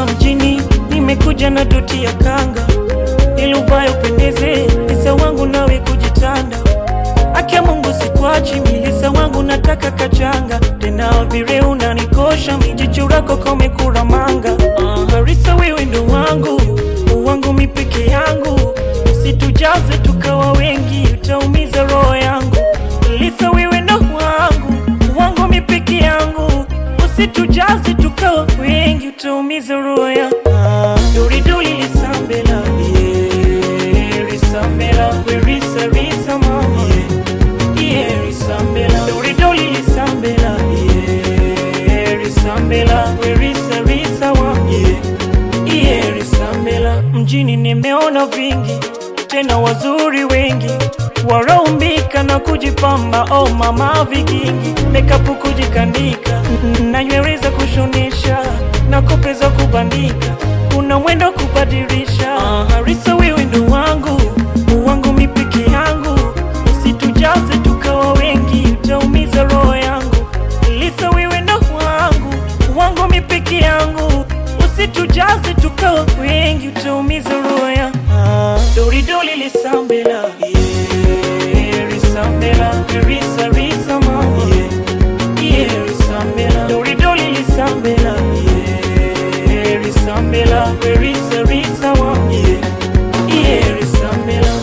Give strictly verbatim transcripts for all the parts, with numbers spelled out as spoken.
mjini nimekuja na doti ya kanga, ili uvae upendeze, Lisa wangu nawe kujitanda. Akia Mungu sikuachi, Lisa wangu nataka kachanga, tena vile unanikosha, mijicho lako kome kuramanga. uh, Lisa wewe ndo wangu, wangu mipeke yangu, usitujaze tukawa wengi, utaumiza roho yangu. Lisa wewe ndo wangu, wangu mipeke yangu, usitujaze tukawa wengi, utaumiza roho yangu. Dori dori Lisa mbela, yeah, Lisa mbela, we Lisa Lisa mama, yeah, yeah, Lisa mbela. Dori dori Lisa mbela, yeah, Lisa mbela, we Lisa Lisa mama, yeah, yeah, Lisa mbela. Mjini nimeona vingi, tena wazuri wengi, waraumbika na kujipamba, oh mama vikingi, makeup kujikanika, na nywele za kushonesha, na kope za kubandika, una mwendo kubadilisha. uh, Lisa wewe ndo wangu, wangu mipeke yangu, usitujaze tukawa wengi, utaumiza roho yangu. Lisa wewe ndo wangu, wangu mipeke yangu, usitujaze tukawa wengi, utaumiza roho yangu. uh, Dori dori Lisa mbela, yeah, Lisa mbela, Lisa Lisa mama, yeah, yeah, Lisa mbela. Dori dori Lisa mbela, yeah, Lisa mbela, Lisa Lisa mama, yeah, yeah, Lisa mbela.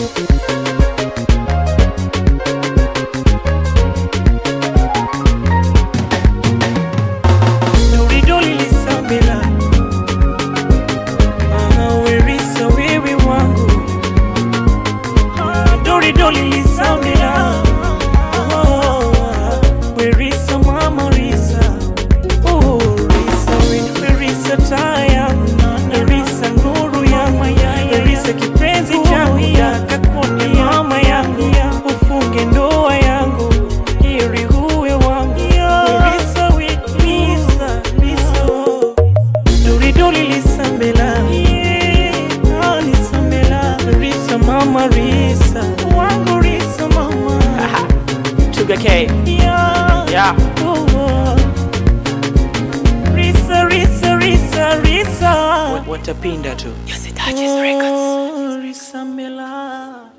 Dori dori Lisa mbela, Dori dori Lisa mbela, oh, we Lisa mama Lisa, oh Lisa we Lisa taya, Lisa nuru yangu, Lisa kipenzi changu, kakuni mama yangu, ufunge ndoa yangu, ili uwe wangu, Lisa we Lisa Lisa, oh. Dori dori Lisa mbela, yeah, Lisa mbela, Lisa mama Lisa, wangu Lisa mama. Tuga K. Yeah. Yeah. Oh, oh. Lisa, Lisa, Lisa, Lisa. Watapinda tu. Oh, Lisa mbela.